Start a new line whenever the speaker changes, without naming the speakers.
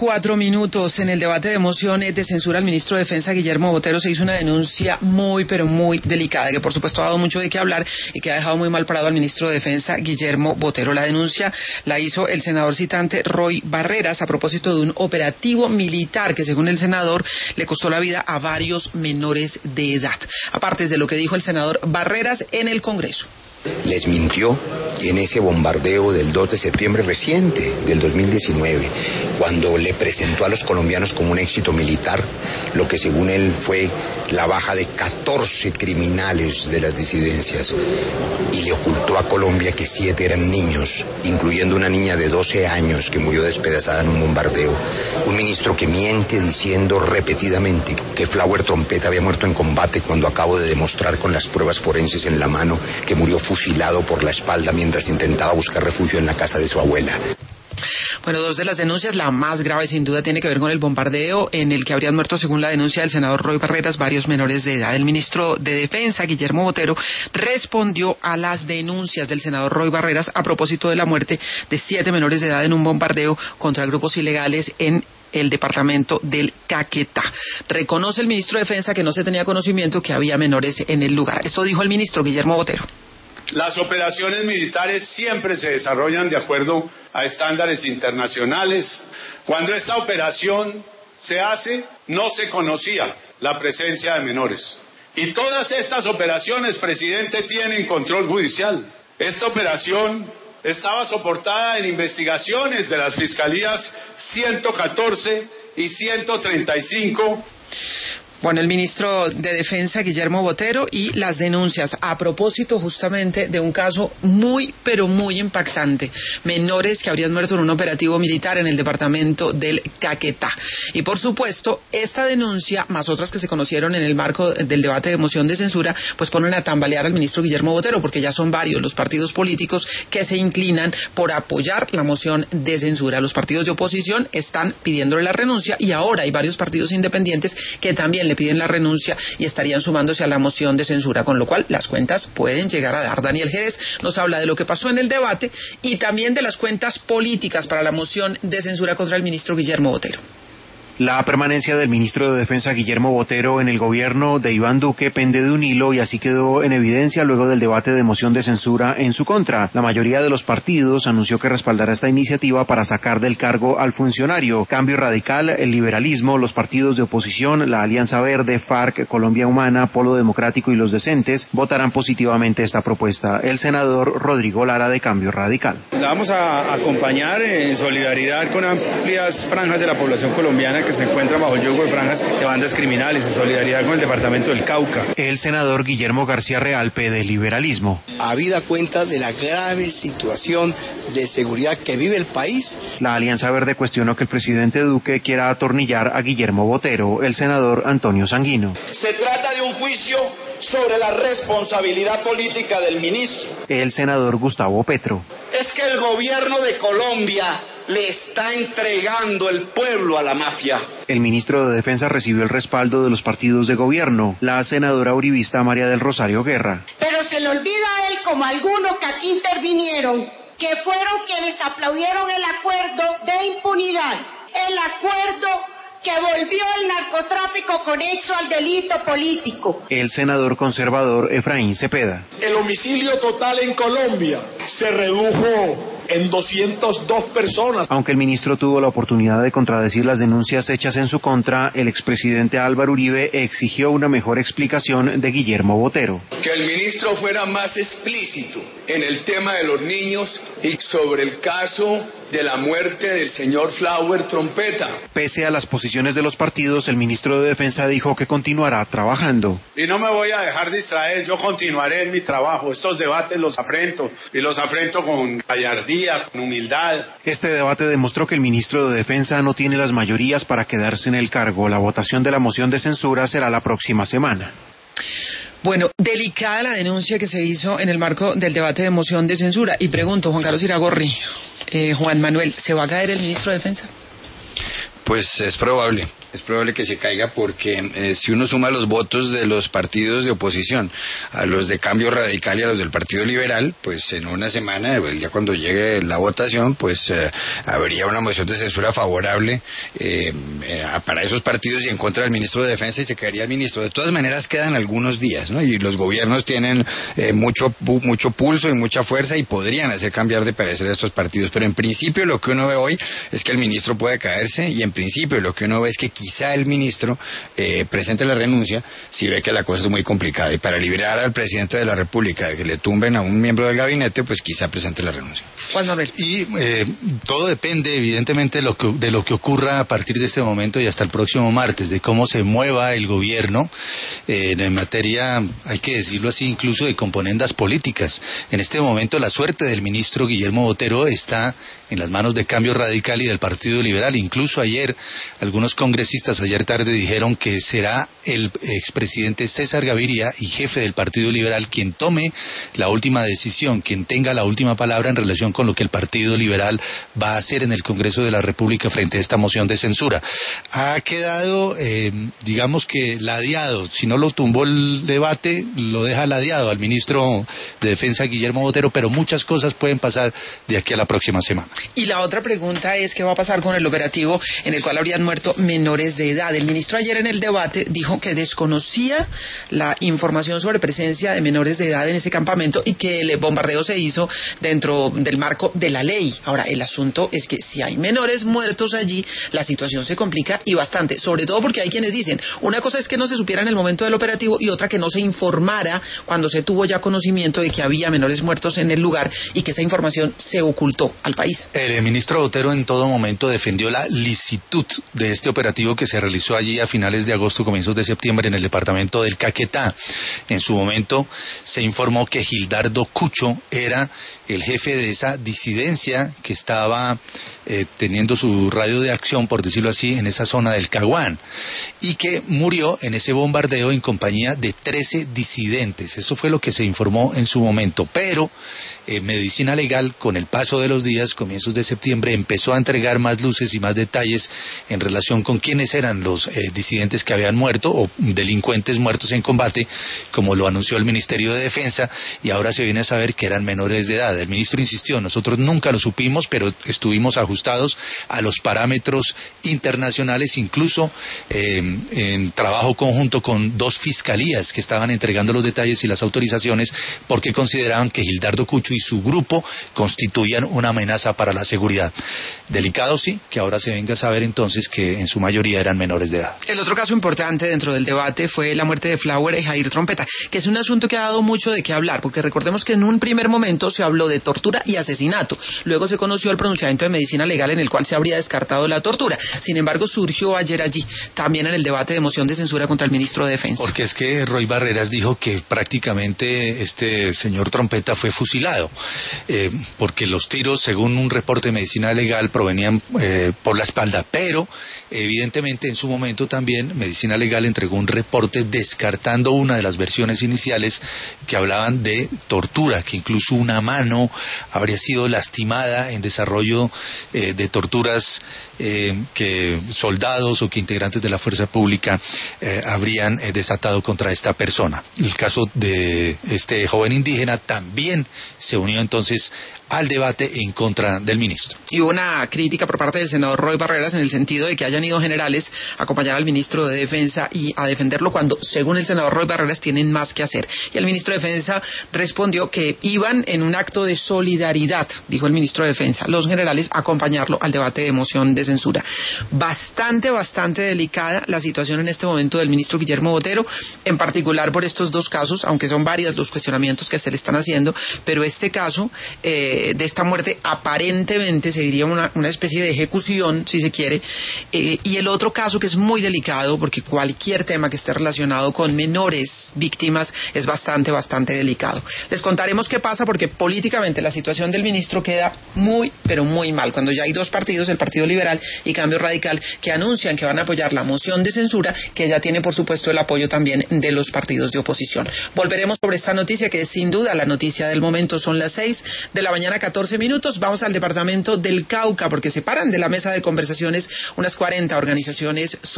4 minutos. En el debate de mociones de censura al ministro de Defensa, Guillermo Botero, se hizo una denuncia muy, pero muy delicada, que por supuesto ha dado mucho de qué hablar y que ha dejado muy mal parado al ministro de Defensa, Guillermo Botero. La denuncia la hizo el senador citante Roy Barreras a propósito de un operativo militar que, según el senador, le costó la vida a varios menores de edad. Aparte de lo que dijo el senador Barreras en el Congreso.
Les mintió en ese bombardeo del 2 de septiembre reciente, del 2019, cuando le presentó a los colombianos como un éxito militar, lo que según él fue la baja de 14 criminales de las disidencias, y le ocultó a Colombia que 7 eran niños, incluyendo una niña de 12 años que murió despedazada en un bombardeo. Un ministro que miente diciendo repetidamente que Flower Trompeta había muerto en combate, cuando acabo de demostrar con las pruebas forenses en la mano que murió fusilado por la espalda mientras intentaba buscar refugio en la casa de su abuela.
Bueno, dos de las denuncias, la más grave sin duda tiene que ver con el bombardeo en el que habrían muerto, según la denuncia del senador Roy Barreras, varios menores de edad. El ministro de Defensa, Guillermo Botero, respondió a las denuncias del senador Roy Barreras a propósito de la muerte de 7 menores de edad en un bombardeo contra grupos ilegales en el departamento del Caquetá. Reconoce el ministro de Defensa que no se tenía conocimiento que había menores en el lugar. Esto dijo el ministro Guillermo Botero.
Las operaciones militares siempre se desarrollan de acuerdo a estándares internacionales. Cuando esta operación se hace, no se conocía la presencia de menores. Y todas estas operaciones, presidente, tienen control judicial. Esta operación estaba soportada en investigaciones de las fiscalías 114 y 135.
Bueno, el ministro de Defensa, Guillermo Botero, y las denuncias a propósito justamente de un caso muy, pero muy impactante. Menores que habrían muerto en un operativo militar en el departamento del Caquetá. Y por supuesto, esta denuncia, más otras que se conocieron en el marco del debate de moción de censura, pues ponen a tambalear al ministro Guillermo Botero, porque ya son varios los partidos políticos que se inclinan por apoyar la moción de censura. Los partidos de oposición están pidiéndole la renuncia y ahora hay varios partidos independientes que también le piden la renuncia y estarían sumándose a la moción de censura, con lo cual las cuentas pueden llegar a dar. Daniel Jerez nos habla de lo que pasó en el debate y también de las cuentas políticas para la moción de censura contra el ministro Guillermo Botero.
La permanencia del ministro de Defensa Guillermo Botero en el gobierno de Iván Duque pende de un hilo y así quedó en evidencia luego del debate de moción de censura en su contra. La mayoría de los partidos anunció que respaldará esta iniciativa para sacar del cargo al funcionario. Cambio Radical, el liberalismo, los partidos de oposición, la Alianza Verde, FARC, Colombia Humana, Polo Democrático y los Decentes votarán positivamente esta propuesta. El senador Rodrigo Lara, de Cambio Radical.
La vamos a acompañar en solidaridad con amplias franjas de la población colombiana que se encuentran bajo el yugo de franjas de bandas criminales, en solidaridad con el departamento del Cauca.
El senador Guillermo García Realpe, de Liberalismo.
Habida cuenta de la grave situación de seguridad que vive el país.
La Alianza Verde cuestionó que el presidente Duque quiera atornillar a Guillermo Botero. El senador Antonio Sanguino.
Se trata de un juicio sobre la responsabilidad política del ministro.
El senador Gustavo Petro.
Es que el gobierno de Colombia le está entregando el pueblo a la mafia.
El ministro de Defensa recibió el respaldo de los partidos de gobierno. La senadora uribista María del Rosario Guerra.
Pero se le olvida a él, como algunos que aquí intervinieron, que fueron quienes aplaudieron el acuerdo de impunidad, el acuerdo que volvió el narcotráfico conexo al delito político.
El senador conservador Efraín Cepeda.
El homicidio total en Colombia se redujo en 202 personas.
Aunque el ministro tuvo la oportunidad de contradecir las denuncias hechas en su contra, el expresidente Álvaro Uribe exigió una mejor explicación de Guillermo Botero.
Que el ministro fuera más explícito en el tema de los niños y sobre el caso de la muerte del señor Flower Trompeta.
Pese a las posiciones de los partidos, el ministro de Defensa dijo que continuará trabajando.
Y no me voy a dejar distraer, yo continuaré en mi trabajo. Estos debates los afrento, y los afrento con gallardía, con humildad.
Este debate demostró que el ministro de Defensa no tiene las mayorías para quedarse en el cargo. La votación de la moción de censura será la próxima semana.
Bueno, delicada la denuncia que se hizo en el marco del debate de moción de censura. Y pregunto, Juan Carlos Iragorri, Juan Manuel, ¿se va a caer el ministro de Defensa?
Pues es probable que se caiga porque si uno suma los votos de los partidos de oposición a los de Cambio Radical y a los del Partido Liberal, pues en una semana, ya cuando llegue la votación, pues habría una moción de censura favorable para esos partidos y en contra del ministro de Defensa y se caería el ministro. De todas maneras quedan algunos días, ¿no? Y los gobiernos tienen mucho pulso y mucha fuerza y podrían hacer cambiar de parecer a estos partidos, pero en principio lo que uno ve hoy es que el ministro puede caerse y en principio lo que uno ve es que quizá el ministro presente la renuncia si ve que la cosa es muy complicada y para liberar al presidente de la República de que le tumben a un miembro del gabinete, pues quizá presente la renuncia.
Juan Manuel.
Y todo depende evidentemente de lo que ocurra a partir de este momento y hasta el próximo martes, de cómo se mueva el gobierno en materia, hay que decirlo así, incluso de componendas políticas. En este momento la suerte del ministro Guillermo Botero está en las manos de Cambio Radical y del Partido Liberal. Incluso ayer, algunos congresistas ayer tarde dijeron que será el expresidente César Gaviria y jefe del Partido Liberal quien tome la última decisión, quien tenga la última palabra en relación con lo que el Partido Liberal va a hacer en el Congreso de la República frente a esta moción de censura. Ha quedado, digamos que ladeado, si no lo tumbó el debate, lo deja ladeado al ministro de Defensa Guillermo Botero, pero muchas cosas pueden pasar de aquí a la próxima semana.
Y la otra pregunta es, ¿qué va a pasar con el operativo en el cual habrían muerto menores de edad? El ministro ayer en el debate dijo que desconocía la información sobre presencia de menores de edad en ese campamento y que el bombardeo se hizo dentro del marco de la ley. Ahora, el asunto es que si hay menores muertos allí, la situación se complica y bastante, sobre todo porque hay quienes dicen, una cosa es que no se supiera en el momento del operativo y otra que no se informara cuando se tuvo ya conocimiento de que había menores muertos en el lugar y que esa información se ocultó al país.
El ministro Botero en todo momento defendió la licitud de este operativo que se realizó allí a finales de agosto, comienzos de septiembre en el departamento del Caquetá. En su momento se informó que Gildardo Cucho era el jefe de esa disidencia que estaba teniendo su radio de acción, por decirlo así, en esa zona del Caguán, y que murió en ese bombardeo en compañía de 13 disidentes. Eso fue lo que se informó en su momento, pero Medicina Legal, con el paso de los días, comienzos de septiembre, empezó a entregar más luces y más detalles en relación con quiénes eran los disidentes que habían muerto o delincuentes muertos en combate, como lo anunció el Ministerio de Defensa, y ahora se viene a saber que eran menores de edad. El ministro insistió, nosotros nunca lo supimos, pero estuvimos ajustados a los parámetros internacionales, incluso en trabajo conjunto con 2 fiscalías que estaban entregando los detalles y las autorizaciones porque consideraban que Gildardo Cucho y su grupo constituían una amenaza para la seguridad. Delicado sí, que ahora se venga a saber entonces que en su mayoría eran menores de edad.
El otro caso importante dentro del debate fue la muerte de Flower y Jair Trompeta, que es un asunto que ha dado mucho de qué hablar, porque recordemos que en un primer momento se habló de tortura y asesinato. Luego se conoció el pronunciamiento de Medicina Legal en el cual se habría descartado la tortura. Sin embargo, surgió ayer allí, también en el debate de moción de censura contra el ministro de Defensa.
Porque es que Roy Barreras dijo que prácticamente este señor Trompeta fue fusilado, porque los tiros, según un reporte de Medicina Legal, provenían por la espalda, pero evidentemente en su momento también Medicina Legal entregó un reporte descartando una de las versiones iniciales que hablaban de tortura, que incluso una mano habría sido lastimada en desarrollo de torturas que soldados o que integrantes de la fuerza pública habrían desatado contra esta persona. El caso de este joven indígena también se unió entonces al debate en contra del ministro.
Y hubo una crítica por parte del senador Roy Barreras en el sentido de que hayan ido generales a acompañar al ministro de Defensa y a defenderlo cuando, según el senador Roy Barreras, tienen más que hacer. Y el ministro de Defensa respondió que iban en un acto de solidaridad, dijo el ministro de Defensa, los generales a acompañarlo al debate de moción de censura. Bastante delicada la situación en este momento del ministro Guillermo Botero, en particular por estos 2 casos, aunque son varios los cuestionamientos que se le están haciendo, pero este caso de esta muerte aparentemente se diría una especie de ejecución, si se quiere, y el otro caso que es muy delicado porque cualquier tema que esté relacionado con menores víctimas es bastante delicado. Les contaremos qué pasa porque políticamente la situación del ministro queda muy, pero muy mal. Cuando ya hay 2 partidos, el Partido Liberal Radical y Cambio Radical, que anuncian que van a apoyar la moción de censura, que ya tiene por supuesto el apoyo también de los partidos de oposición. Volveremos sobre esta noticia, que es sin duda la noticia del momento. Son las 6:14 a.m. Vamos al departamento del Cauca, porque se paran de la mesa de conversaciones unas 40 organizaciones